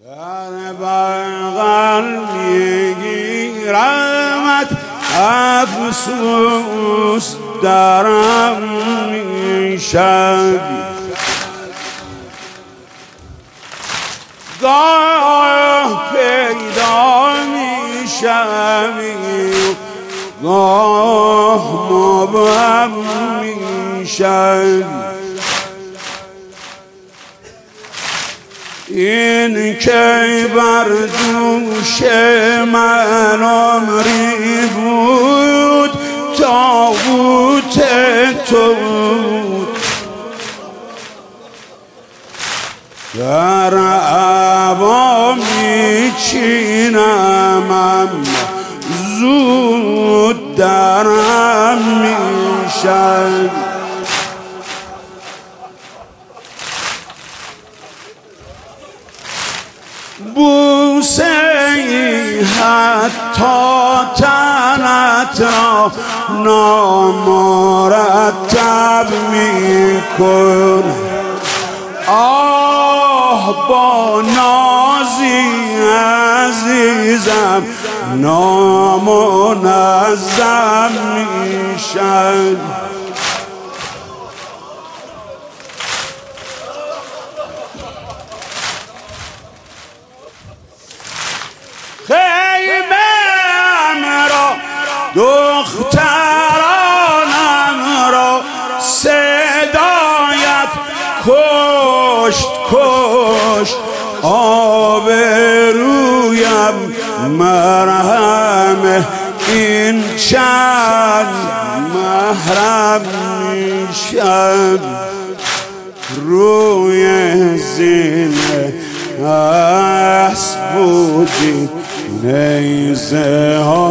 در بغل میگیرمت افسوس درم میشوی، گاه پیدا میشوی گاه مبهم میشوی. این که بر دوش من عمری بود تابوت تو بود، در عبا میچینم اما زود درم میشد. بوسه ای حتی تنت را نامرتب میکن، آه با نازی عزیزم نامنظم میشن. خیمه‌ام را دخترانم را صدایت کشت آبرویم مرهم این چند محرم میشم. روی زینه اسبودی نیزه ها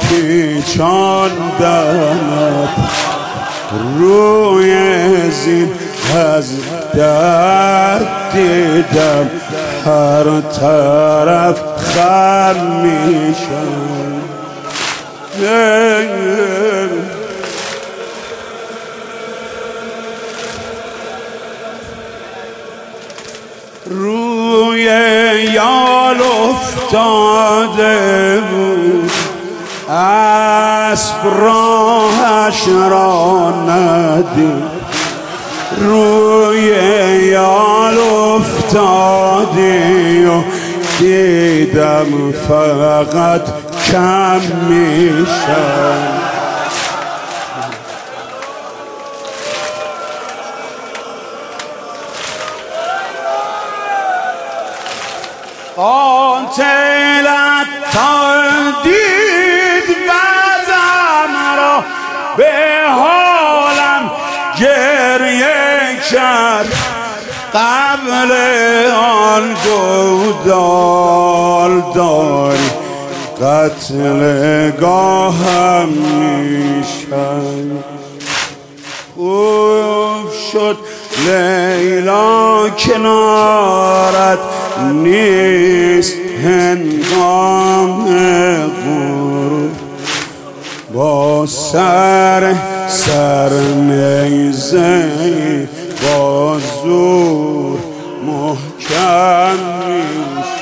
پیچاندند، روی زین از درد دیدم هر طرف خم میشم. روی یال افتاده بود اسب راهش را ندید، روی یال افتادی و دیدم فقط کم میشم. قاتلت تا دید بزم را به حالم گریه کرد، قبل آن گودال داری قتل گاهم میشن. خوب شد لیلا کنارت نیست هنگام غروب، با سر نیزه با زور محکم میشه.